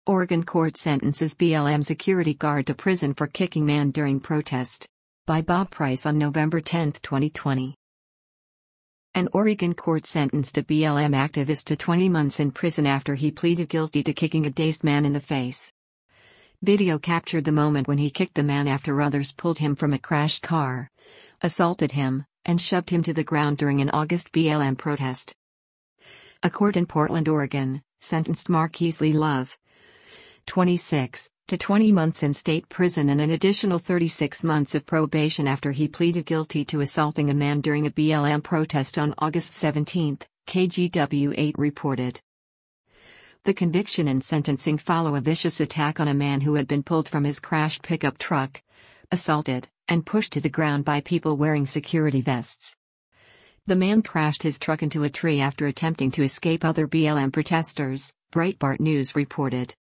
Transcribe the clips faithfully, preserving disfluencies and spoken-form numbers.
Oregon court sentences B L M security guard to prison for kicking man during protest. By Bob Price on November tenth, twenty twenty. An Oregon court sentenced a B L M activist to twenty months in prison after he pleaded guilty to kicking a dazed man in the face. Video captured the moment when he kicked the man after others pulled him from a crashed car, assaulted him, and shoved him to the ground during an August B L M protest. A court in Portland, Oregon, sentenced Marquise Lee Love, twenty-six, to twenty months in state prison and an additional thirty-six months of probation after he pleaded guilty to assaulting a man during a B L M protest on August seventeenth, K G W eight reported. The conviction and sentencing follow a vicious attack on a man who had been pulled from his crashed pickup truck, assaulted, and pushed to the ground by people wearing security vests. The man crashed his truck into a tree after attempting to escape other B L M protesters, Breitbart News reported.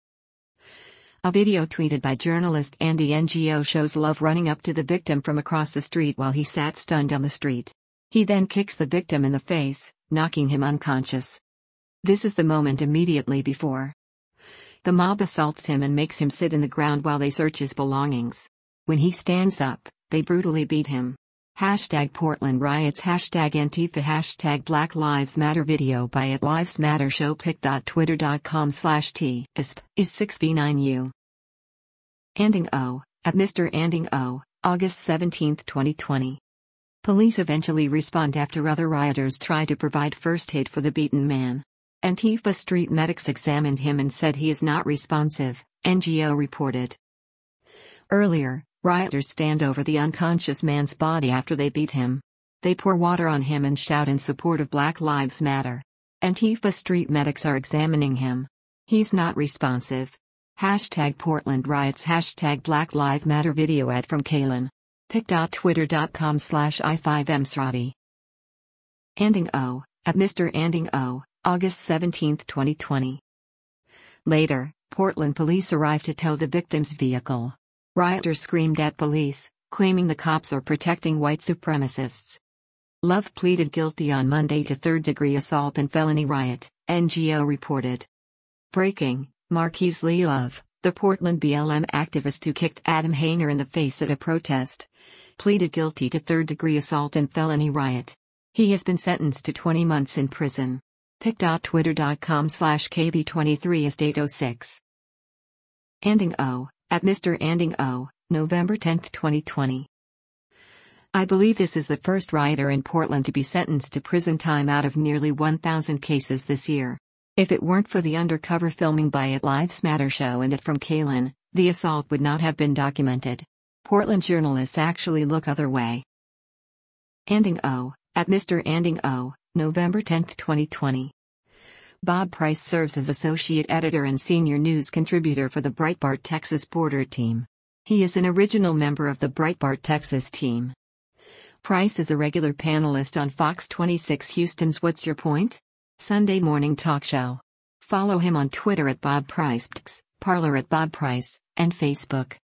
A video tweeted by journalist Andy N G O shows Love running up to the victim from across the street while he sat stunned on the street. He then kicks the victim in the face, knocking him unconscious. This is the moment immediately before. The mob assaults him and makes him sit in the ground while they search his belongings. When he stands up, they brutally beat him. Hashtag Portland riots, hashtag Antifa, hashtag Black Lives Matter. Video by at Lives Matter Show. Pic.twitter.com slash T ISP is six V nine U. Anding O, at Mister Anding O, August seventeenth, twenty twenty. Police eventually respond after other rioters try to provide first aid for the beaten man. Antifa street medics examined him and said he is not responsive, N G O reported. Earlier, rioters stand over the unconscious man's body after they beat him. They pour water on him and shout in support of Black Lives Matter. Antifa street medics are examining him. He's not responsive. Hashtag Portland riots, hashtag Black Lives Matter. Video ad from Kalen. Pic.twitter.com slash I five Msrati. Anding O, at Mister Anding O, August seventeenth, twenty twenty. Later, Portland police arrived to tow the victim's vehicle. Rioters screamed at police, claiming the cops are protecting white supremacists. Love pleaded guilty on Monday to third-degree assault and felony riot, N G O reported. Breaking, Marquise Lee Love, the Portland B L M activist who kicked Adam Hayner in the face at a protest, pleaded guilty to third-degree assault and felony riot. He has been sentenced to twenty months in prison. Pic.twitter.com slash KB23 is date oh six. Anding O, at Mister Anding O, November tenth, twenty twenty. I believe this is the first rioter in Portland to be sentenced to prison time out of nearly one thousand cases this year. If it weren't for the undercover filming by at Lives Matter Show and it from Kalen, the assault would not have been documented. Portland journalists actually look other way. Anding O, at Mister Anding O, November tenth, twenty twenty. Bob Price serves as associate editor and senior news contributor for the Breitbart Texas Border Team. He is an original member of the Breitbart Texas team. Price is a regular panelist on Fox twenty-six Houston's What's Your Point? Sunday morning talk show. Follow him on Twitter at Bob Price, Parler at Bob Price, and Facebook.